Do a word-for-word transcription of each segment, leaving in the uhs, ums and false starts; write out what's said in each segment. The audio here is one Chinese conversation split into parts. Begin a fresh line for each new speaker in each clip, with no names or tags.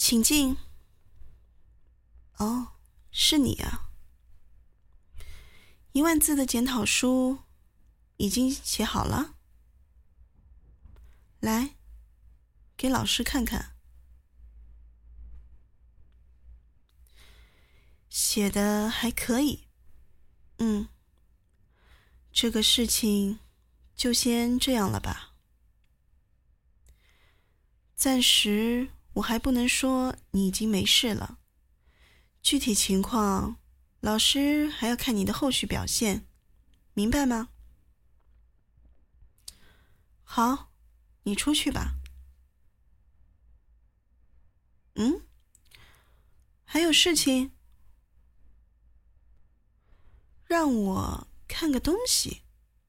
请进。哦，是你啊。一万字的检讨书已经写好了，来，给老师看看。写的还可以。嗯，这个事情就先这样了吧。暂时我还不能说你已经没事了，具体情况老师还要看你的后续表现，明白吗？好，你出去吧。嗯？还有事情？让我看个东西。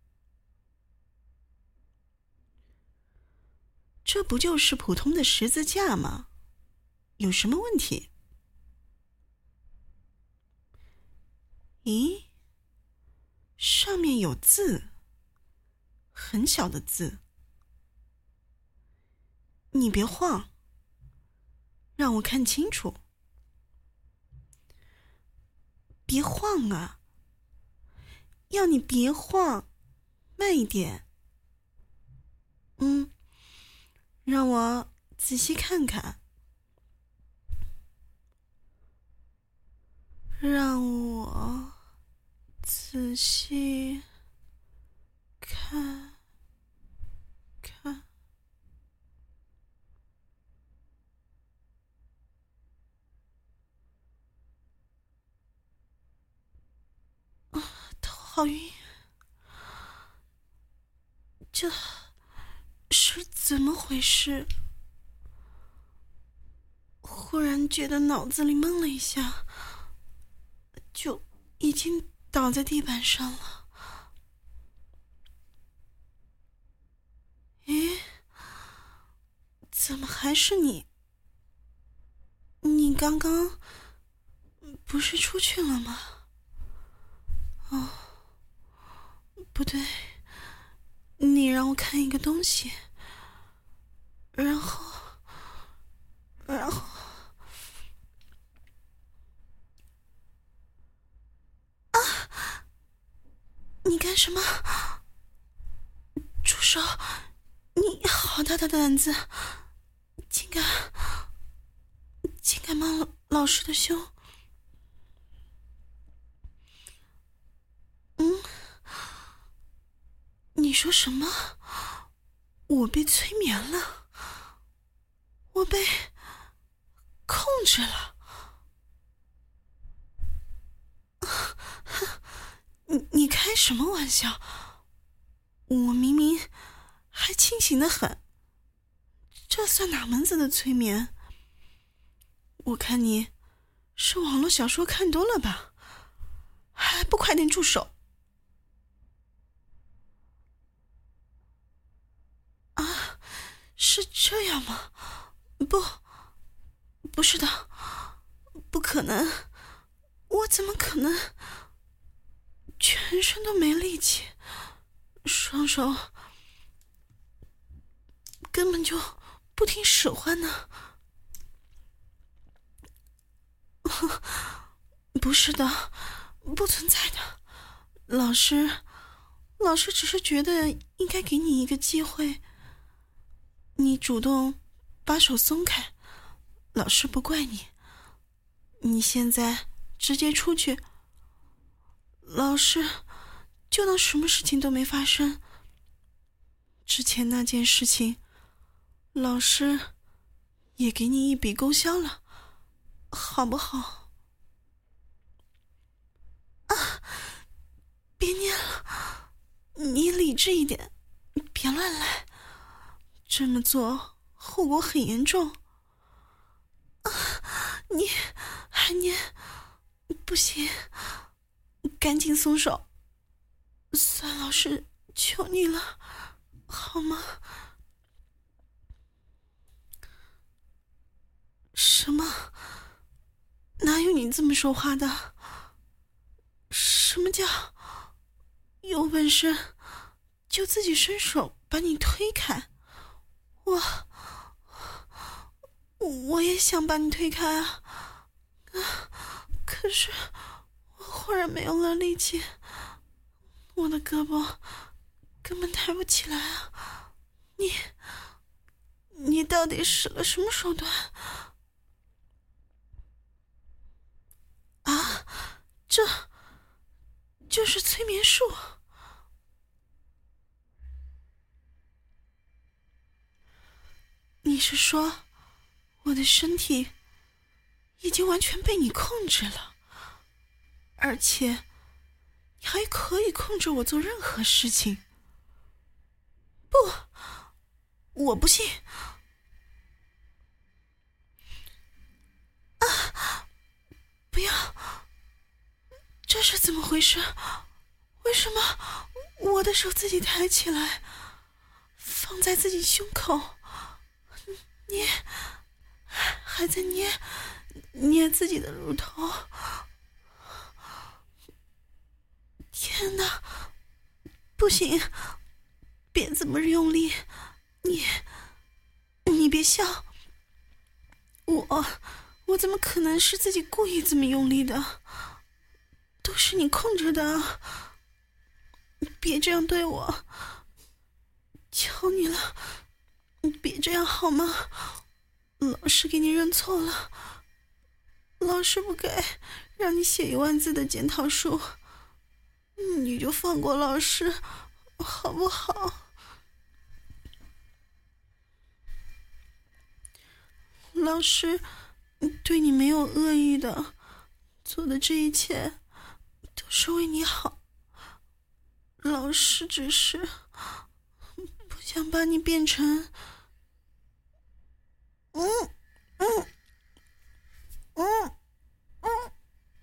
这不就是普通的十字架吗？有什么问题？咦，上面有字，很小的字。你别晃，让我看清楚。别晃啊！要你别晃，慢一点。嗯，让我仔细看看。让我仔细看看。啊，头好晕。这是怎么回事？忽然觉得脑子里懵了一下，就已经倒在地板上了。诶，怎么还是你？你刚刚不是出去了吗？哦，不对，你让我看一个东西，然后，然后，啊！你干什么？住手！你好大的胆子，竟敢，竟敢摸老师的胸！嗯？你说什么？我被催眠了？我被控制了？你你开什么玩笑？我明明还清醒得很，这算哪门子的催眠？我看你是网络小说看多了吧？还不快点住手！啊，是这样吗？不，不是的，不可能，我怎么可能？全身都没力气，双手根本就不听使唤呢。不是的，不存在的。老师，老师只是觉得应该给你一个机会。你主动把手松开，老师不怪你。你现在直接出去，老师就当什么事情都没发生。之前那件事情，老师也给你一笔勾销了，好不好？啊！别念了，你理智一点，别乱来，这么做后果很严重。啊！你还念？不行，赶紧松手！算老师求你了，好吗？什么？哪有你这么说话的？什么叫有本事就自己伸手把你推开？我我也想把你推开啊，啊，可是我忽然没有了力气，我的胳膊根本抬不起来啊！你，你到底使了什么手段？啊，这，就是催眠术。你是说，我的身体已经完全被你控制了，而且你还可以控制我做任何事情？不，我不信。啊！不要！这是怎么回事？为什么我的手自己抬起来，放在自己胸口，捏，还在捏捏自己的乳头？天哪！不行，别这么用力，你你别笑，我我怎么可能是自己故意这么用力的？都是你控制的，别这样对我，求你了，别这样好吗？老师给你认错了，老师不该让你写一万字的检讨书，你就放过老师好不好？老师对你没有恶意的，做的这一切都是为你好，老师只是不想把你变成嗯嗯嗯嗯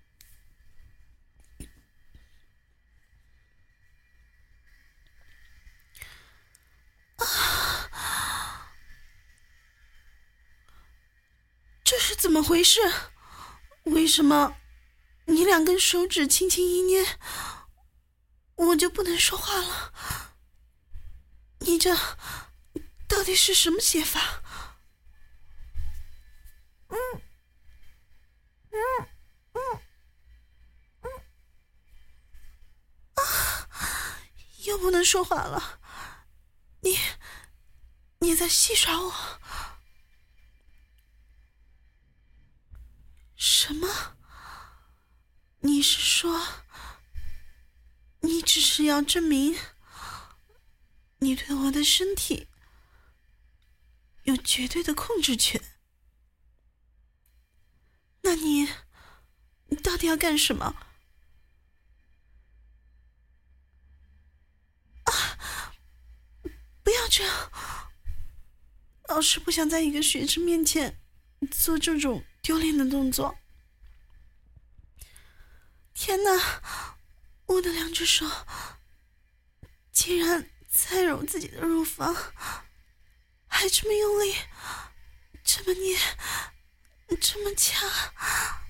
啊！这是怎么回事？为什么你两根手指轻轻一捏，我就不能说话了？你这到底是什么写法？嗯嗯嗯嗯啊！又不能说话了，你你在戏耍我？什么？你是说，你只是要证明你对我的身体有绝对的控制权？那你你到底要干什么？啊！不要这样，老师不想在一个学生面前做这种丢脸的动作。天哪，我的两只手竟然在揉自己的乳房，还这么用力，这么捏，这么掐，啊！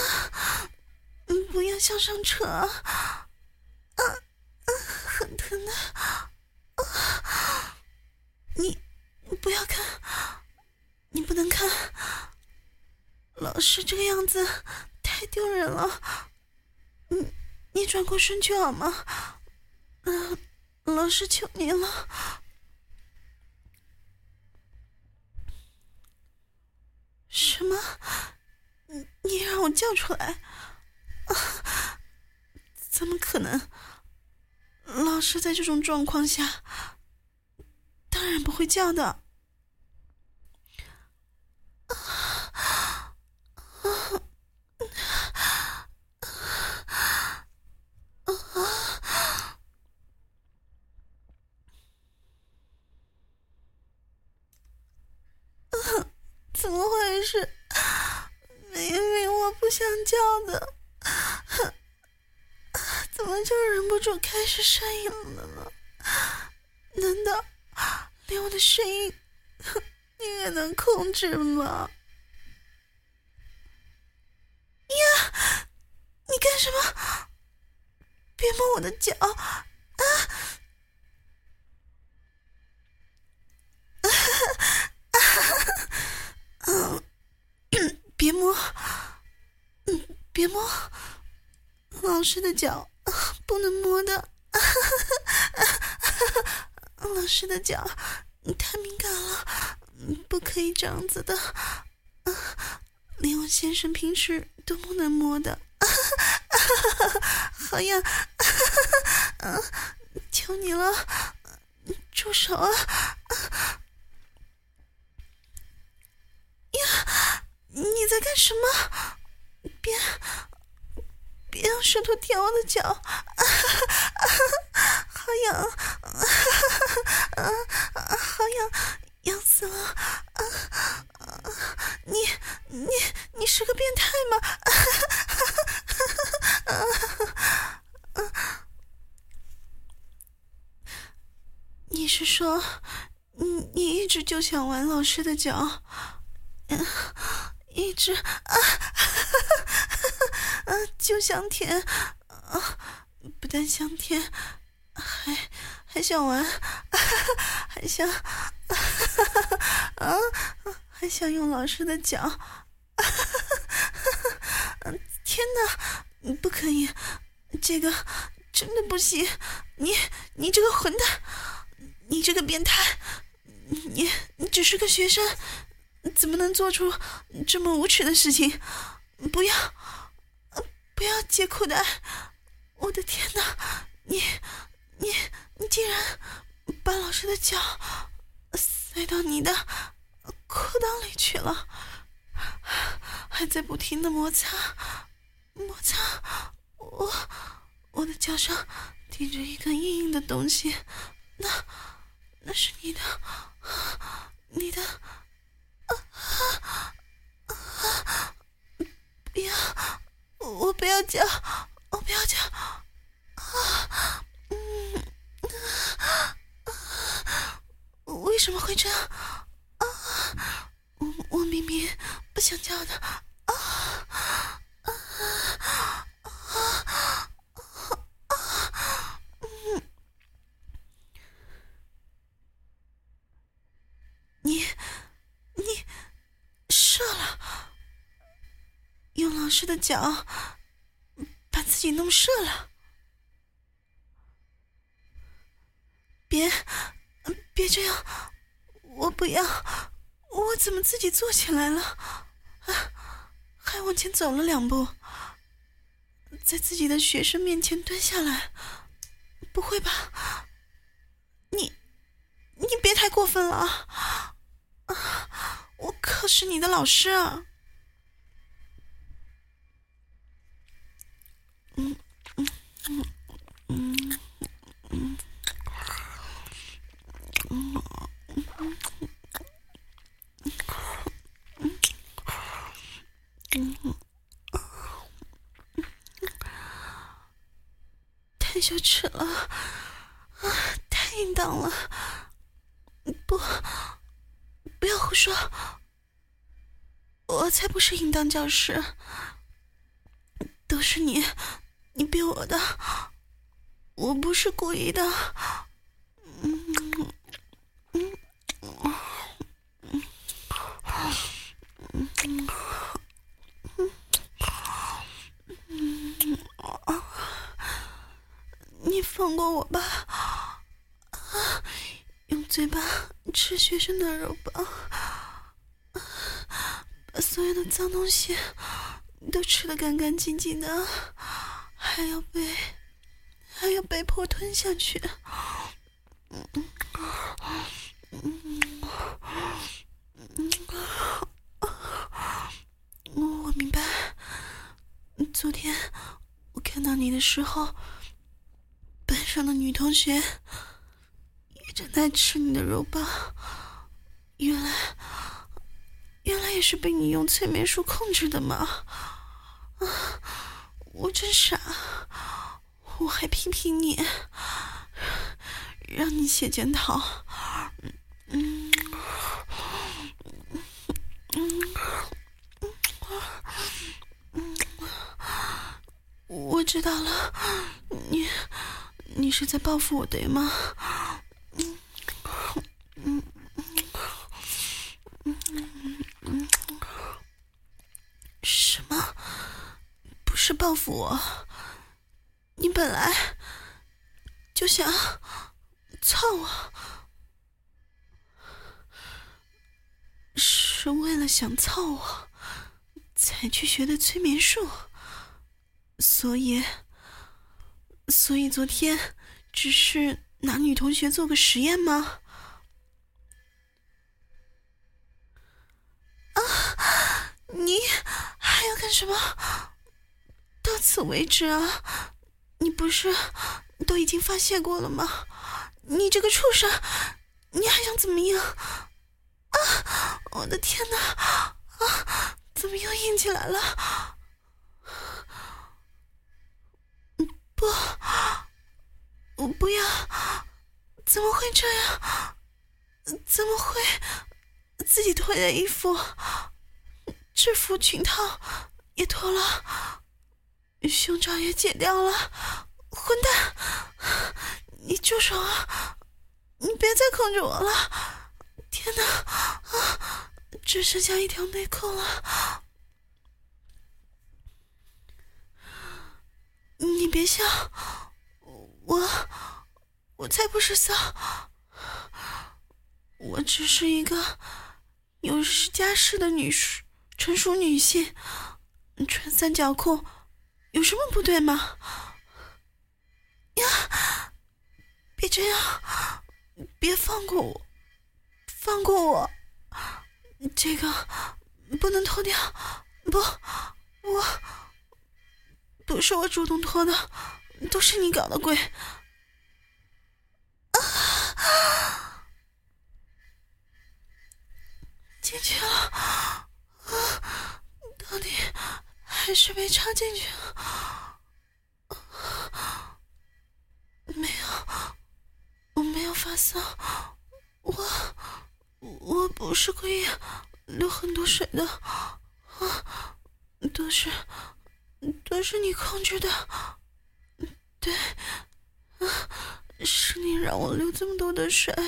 不要向上扯，啊啊，很疼的，啊！你不要看，你不能看，老师这个样子太丢人了。你你转过身去好吗？嗯、呃，老师求你了。什么？你你让我叫出来？啊，怎么可能？老师在这种状况下，当然不会叫的。啊啊啊！怎么回事？明明我不想叫的，怎么就忍不住开始呻吟了呢？难道连我的声音你也能控制吗？呀！你干什么？别摸我的脚！啊！嗯嗯，别摸，老师的脚不能摸的。老师的脚太敏感了，不可以这样子的，连我先生平时都不能摸的。好痒，求你了，住手啊！呀，你在干什么？别别用舌头舔我的脚，好痒，好痒，痒死了！你你你是个变态吗？你是说，你你一直就想玩老师的脚，嗯，一直啊，啊，就想舔，啊，不但想舔，还还想玩，还想，啊，还想用老师的脚，天哪，不可以，这个真的不行，你你这个混蛋！你这个变态，你你只是个学生，怎么能做出这么无耻的事情？不要，不要解裤带！我的天哪，你你你竟然把老师的脚塞到你的裤裆里去了，还在不停的摩擦摩擦，我我的脚上顶着一根硬硬的东西，那那是你的，你的，啊啊啊！不要，我不要叫，我不要叫，啊，嗯，啊，为什么会这样？啊，我我明明不想叫的，啊啊啊啊！嗯。你你射了，用老师的脚把自己弄射了，别别这样，我不要，我怎么自己坐起来了啊？还往前走了两步，在自己的学生面前蹲下来，不会吧？你你别太过分了啊！我可是你的老师啊！嗯嗯嗯嗯嗯嗯嗯嗯，太羞耻了啊！太淫荡了！不，不要胡说！我才不是淫荡教师，都是你，你逼我的，我不是故意的。嗯嗯嗯嗯嗯，你放过我吧！啊，用嘴巴吃学生的肉棒，把所有的脏东西都吃得干干净净的，还要被还要被迫吞下去。嗯嗯嗯，我明白。昨天我看到你的时候，班上的女同学也正在吃你的肉棒，原来原来也是被你用催眠术控制的吗？啊，我真傻，我还批评你，让你写检讨。嗯嗯嗯，我知道了，你你是在报复我，对吗？嗯嗯嗯嗯嗯，是。 报复我，你本来就想操我，是为了想操我才去学的催眠术，所以所以昨天只是拿女同学做个实验吗？啊，你还要干什么？到此为止啊！你不是都已经发泄过了吗？你这个畜生，你还想怎么样？啊！我的天哪！啊！怎么又硬起来了？不，我不要！怎么会这样？怎么会自己脱了衣服，制服裙套也脱了，胸罩也解掉了？混蛋！你住手啊！你别再控制我了！天哪！啊，只剩下一条内裤了。你别笑，我我才不是骚，我只是一个有家室的女成熟女性，穿三角裤有什么不对吗？呀，别这样，别放过我，放过我，这个不能脱掉，不，我不是我主动脱的，都是你搞的鬼。啊，进去了，啊，到底还是被插进去了。没有，我没有发骚，我我不是故意流很多水的，啊，都是都是你控制的，对，啊，是你让我流这么多的水，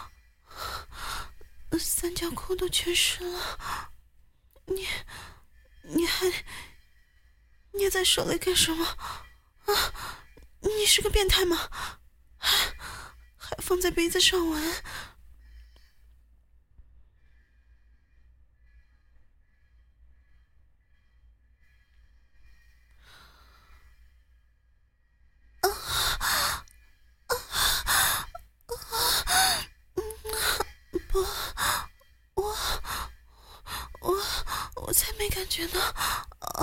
三角裤都全湿了，你你还捏在手里干什么？啊，你是个变态吗？还还放在鼻子上闻？不，我我我才没感觉呢！啊，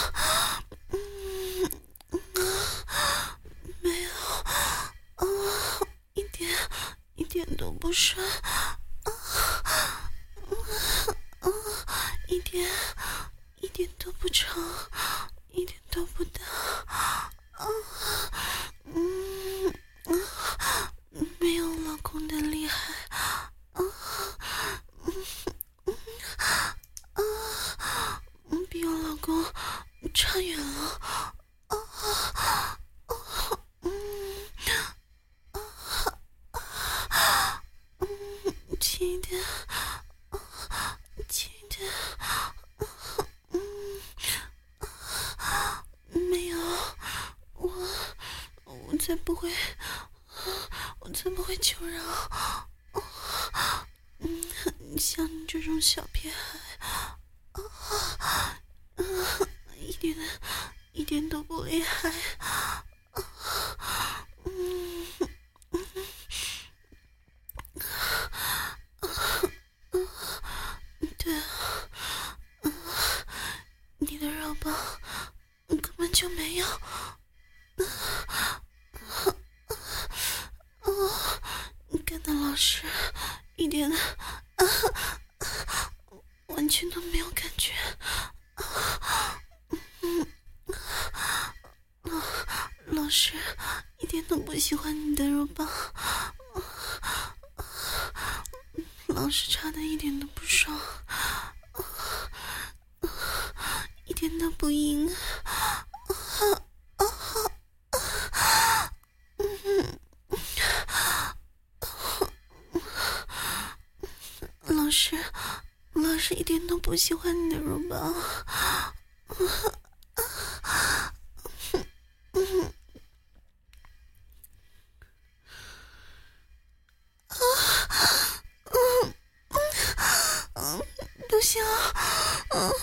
嗯啊，没有，啊，一点一点都不深，啊啊，一点一点都不长，一点都不大，啊，嗯啊，没有老公的厉害。啊，嗯嗯啊，比我老公差远了。啊啊嗯啊啊嗯，轻一点，啊，轻一点。嗯啊，没有，我我才不会，我才不会求饶。嗯，像你这种小屁孩，啊，嗯，一点一点都不厉害，啊，嗯嗯嗯，对啊，嗯，你的肉棒根本就没有，啊啊，干的老师一点的。啊，完全都没有感觉。啊，嗯，老老师一点都不喜欢你的肉棒，老师插的一点都不爽，一点都不硬。老师，老师一点都不喜欢你的肉棒。 不行了，嗯，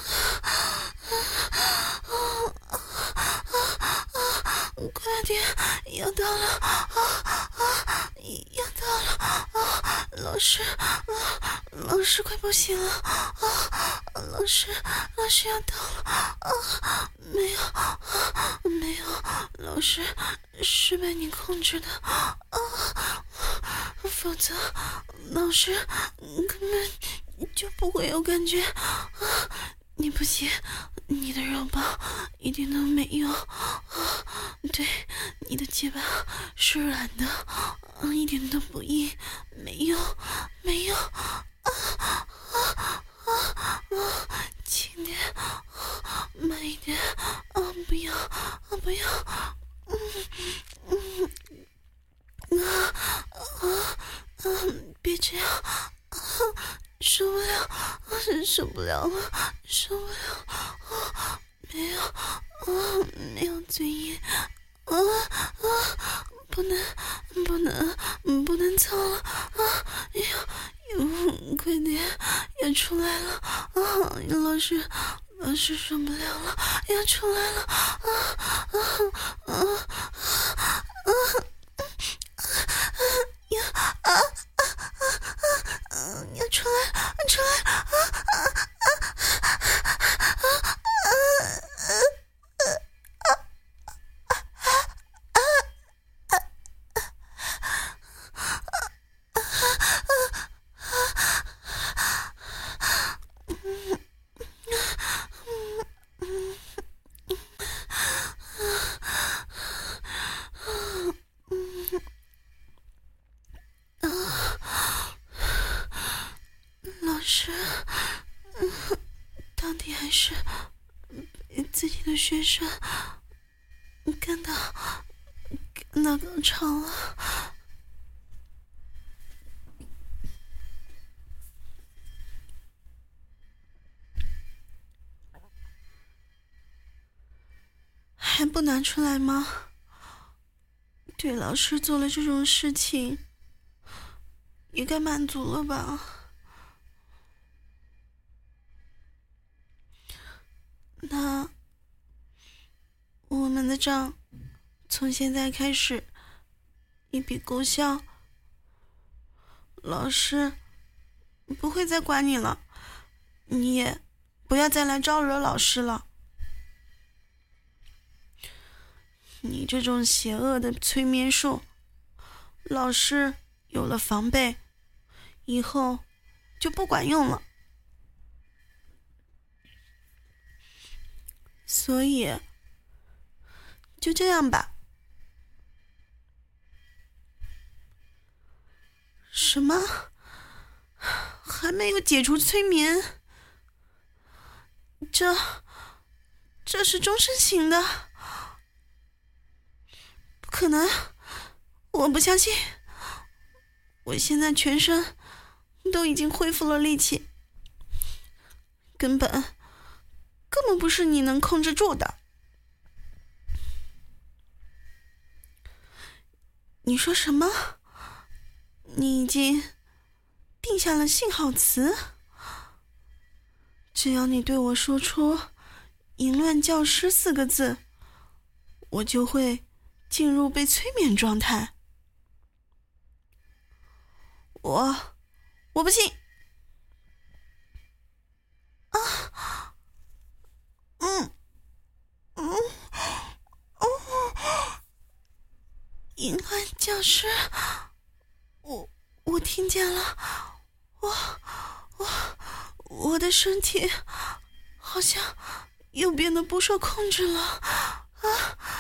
快点，要到了，啊啊，要到了，啊，老师，啊，老师快不行了，啊，老师，老师要到了，啊，没有，啊，没有，老师是被你控制的，啊，否则老师根本就不会有感觉，啊，你不信，你的肉包一点都没有，啊，对，你的肩膀是软的，啊，一点都不硬，没有，没有，啊啊啊啊！轻点，慢一点，啊，不要，啊，不要，嗯嗯啊啊啊！别这样，啊，受不了，啊，受不了了，受不了，啊，没有，啊，没有嘴硬，啊啊，不能，不能，不能操了，啊，要，要，快点，要出来了，啊，老师，老师受不了了，要出来了，啊啊啊啊啊！要啊啊啊啊！要出来，出来啊啊啊啊老师，到底还是自己的学生干到干到高潮了。还不拿出来吗？对老师做了这种事情，也该满足了吧？那我们的账从现在开始一笔勾销，老师不会再管你了，你也不要再来招惹老师了。你这种邪恶的催眠术，老师有了防备，以后就不管用了。所以就这样吧。什么？还没有解除催眠？这这是终身刑的，不可能，我不相信。我现在全身都已经恢复了力气，根本根本不是你能控制住的。你说什么？你已经定下了信号词？只要你对我说出淫乱教师四个字，我就会进入被催眠状态。我我不信。啊，嗯嗯嗯，淫乱教师，我我听见了，我我我的身体好像又变得不受控制了，啊